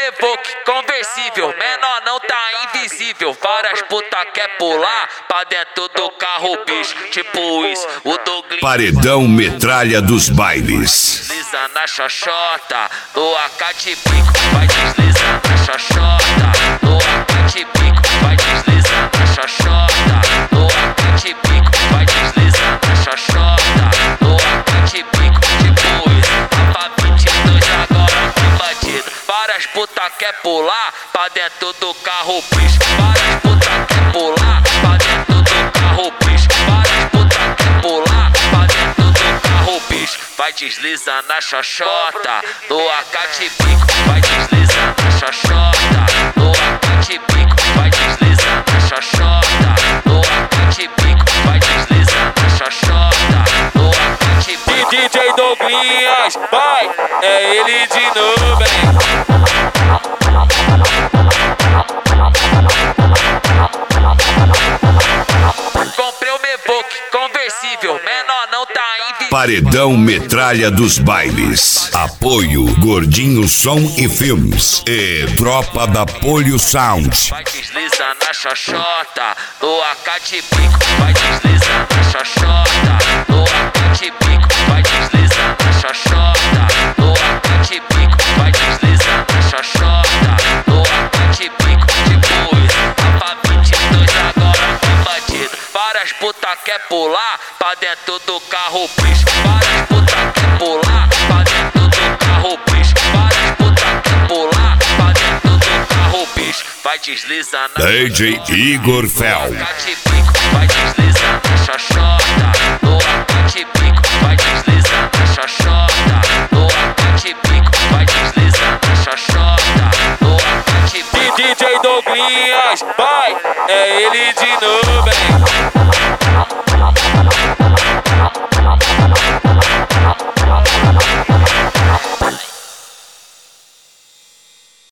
Evoque conversível, menor não tá invisível. Várias puta quer pular pra dentro do carro, bicho. Tipo isso, o Douglas. Paredão metralha dos bailes. Desliza na xoxota, no AK de bico. Vai deslizar na xoxota, no AK de bico. Vai deslizar na xoxota, no AK de bico. Vai deslizar na xoxota, no AK de bico. Tipo isso, Rafa 22 agora com bandido. Várias puta quer pular pra dentro do carro, bicho. Várias puta quer pular pra dentro do carro, bicho. Várias puta quer pular pra dentro do carro, bicho. Vai deslizar na xoxota, no AK de bico. Vai deslizar na xoxota, no AK de bico. Vai deslizar na xoxota, no AK de bico. Vai deslizar na xoxota, no AK de bico. DJ Douglas, vai, é ele de novo, hein? Comprei o Evoque conversível, menor não tá invisível. Paredão metralha dos bailes. Apoio Gordinho Som e Filmes e Tropa da Polio Sound. Vai deslizar na xoxota, no AK de bico. Vai deslizar na xoxota, no AK de bico. Vai deslizar na xoxota, no AK de bico. Vai deslizar na xoxota, no AK de bico. Tipo isso, Rafa 22 agora com bandido. Várias puta quer pular pra dentro do carro, bicho. Várias puta quer pular pra dentro do carro, bicho. Várias puta quer pular pra dentro do carro, bicho. Vai deslizar na DJ Igor Fel. AK de bico. Vai deslizar na xoxota, no AK de bico. Vai deslizar na xoxota, no AK de bico. Vai deslizar na xoxota, no AK de bico. DJ Douglas, vai, é ele de novo, hein?